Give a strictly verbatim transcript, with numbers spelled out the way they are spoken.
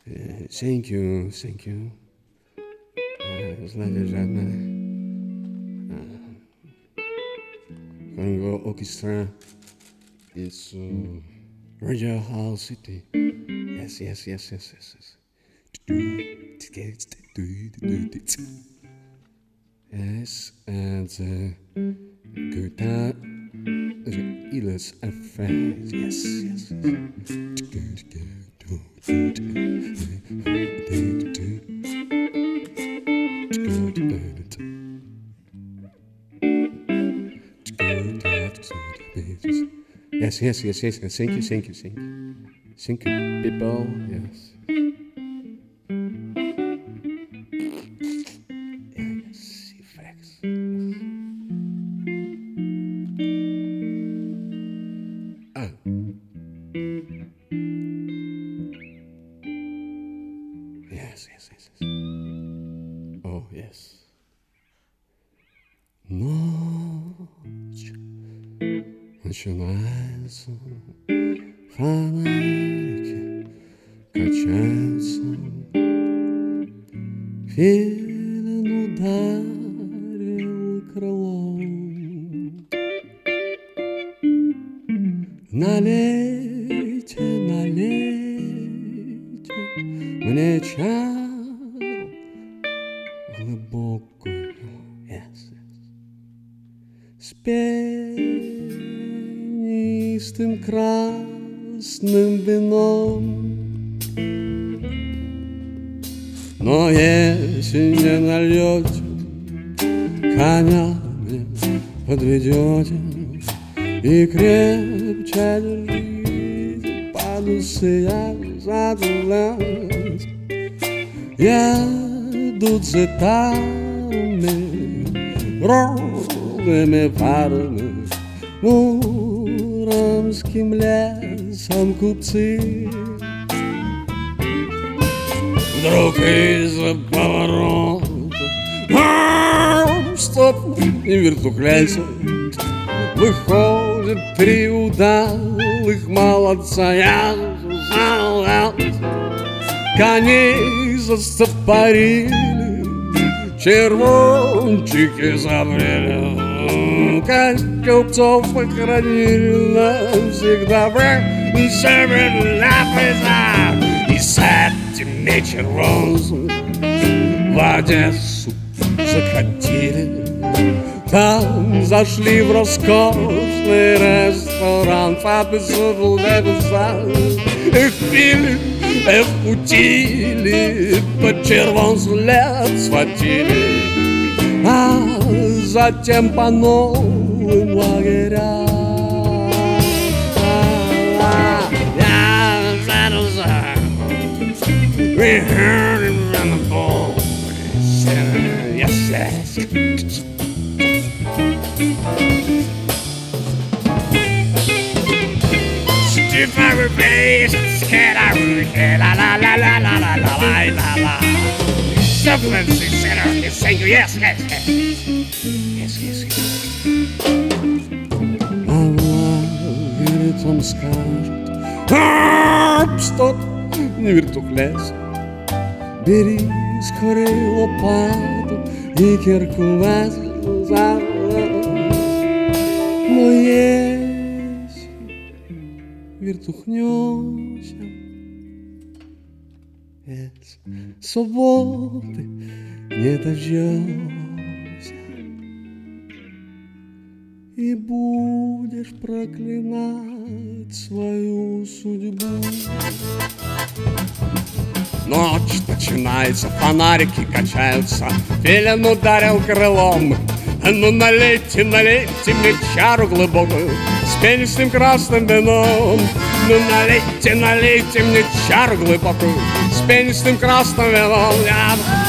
Thank you, thank you. Знаете, жадно. Congo Orchestra. It's uh, Radio House City. Yes, yes, yes, yes, yes, yes. Yes, and the guitar, the Elis effect. Yes, yes, yes. Yes, yes, yes, yes. Thank you, thank you, thank you. Thank you, people. Yes. Yes, effects. Oh. Yes, yes, yes, yes. Oh, yes. Ночь начинается, фонарики качаются, филин ударил крылом. Налейте, налейте мне чару глубокую, yes, yes. С пенистым красным вином. Но если не нальете, коня мне подведете и крепче держите под усы, я задумаюсь. Едут цитарами, ровными парами, муромским лесом купцы. Вдруг из-за поворота стоп, и вертухляйся. Выходит три удалых молодца. Я зажал, коней застопорили, червончики забрели, купцов похоронили навсегда. И с этими червонцами в Одессу закатили. Там зашли в роскошный ресторан. Их пили, их кутили, под червонцу лет схватили, а затем по новым лагерям. We heard it from the boys. Yes, yes. Stiff our face, scared our head, la la la la la la la la la la. Supplements, et cetera. Yes, thank you. Yes, yes, yes. Yes, yes, yes. Она веритом скажет, оп, стоп, не вертухляйся. Бери скорее лопату и кирку возьми за раз. Но если вертухнешься, если свободы не дождешься и будешь проклинать свою судьбу. Ночь начинается, фонарики качаются, филин ударил крылом. Ну налейте, налейте мне чару глубокую с пенистым красным вином. Ну налейте, налейте мне чару глубокую с пенистым красным вином.